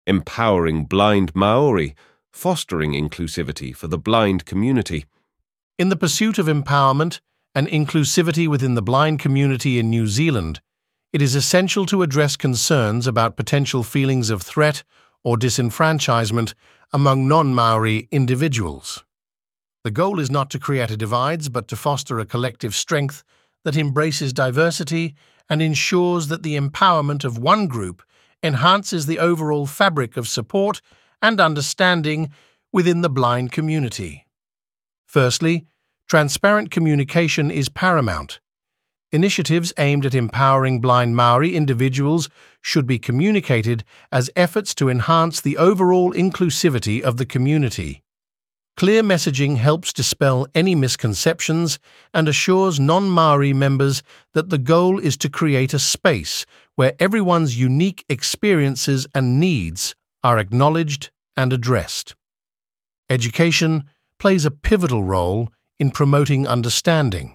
Empowering blind Maori, fostering inclusivity for the blind community. In the pursuit of empowerment and inclusivity within the blind community in New Zealand, it is essential to address concerns about potential feelings of threat or disenfranchisement among non-Maori individuals. The goal is not to create divides, but to foster a collective strength that embraces diversity and ensures that the empowerment of one group enhances the overall fabric of support and understanding within the blind community. Firstly, transparent communication is paramount. Initiatives aimed at empowering blind Maori individuals should be communicated as efforts to enhance the overall inclusivity of the community. Clear messaging helps dispel any misconceptions and assures non-Maori members that the goal is to create a space where everyone's unique experiences and needs are acknowledged and addressed. Education plays a pivotal role in promoting understanding.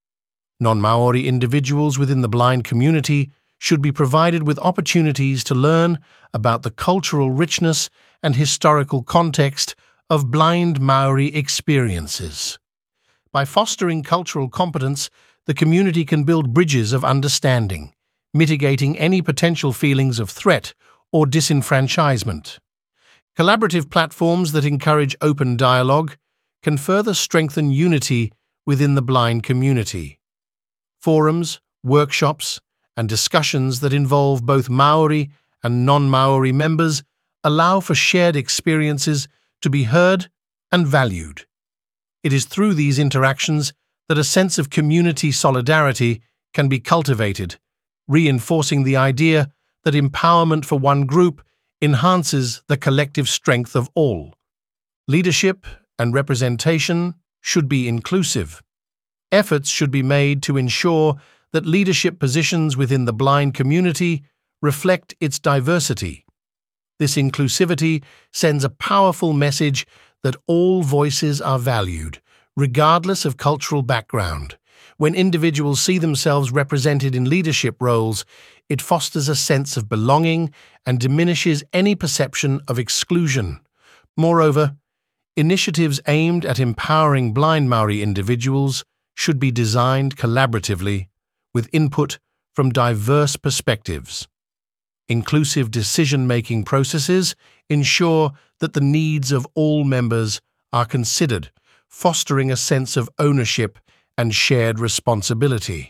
Non-Maori individuals within the blind community should be provided with opportunities to learn about the cultural richness and historical context of blind Maori experiences. By fostering cultural competence, the community can build bridges of understanding, mitigating any potential feelings of threat or disenfranchisement. Collaborative platforms that encourage open dialogue can further strengthen unity within the blind community. Forums, workshops, and discussions that involve both Maori and non-Maori members allow for shared experiences to be heard and valued. It is through these interactions that a sense of community solidarity can be cultivated, reinforcing the idea that empowerment for one group enhances the collective strength of all. Leadership and representation should be inclusive. Efforts should be made to ensure that leadership positions within the blind community reflect its diversity. This inclusivity sends a powerful message that all voices are valued, regardless of cultural background. When individuals see themselves represented in leadership roles, it fosters a sense of belonging and diminishes any perception of exclusion. Moreover, initiatives aimed at empowering blind Maori individuals should be designed collaboratively with input from diverse perspectives. Inclusive decision-making processes ensure that the needs of all members are considered, fostering a sense of ownership and shared responsibility.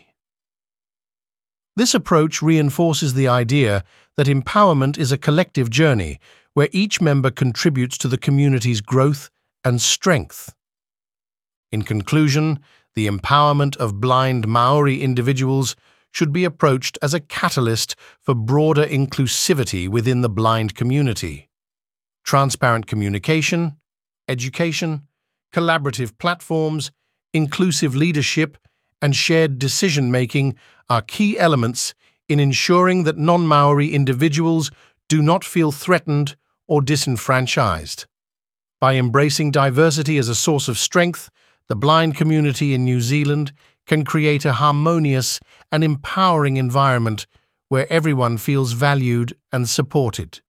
This approach reinforces the idea that empowerment is a collective journey where each member contributes to the community's growth and strength. In conclusion, the empowerment of blind Maori individuals should be approached as a catalyst for broader inclusivity within the blind community. Transparent communication, education, collaborative platforms, inclusive leadership, and shared decision-making are key elements in ensuring that non-Maori individuals do not feel threatened or disenfranchised. By embracing diversity as a source of strength, the blind community in New Zealand can create a harmonious and empowering environment where everyone feels valued and supported.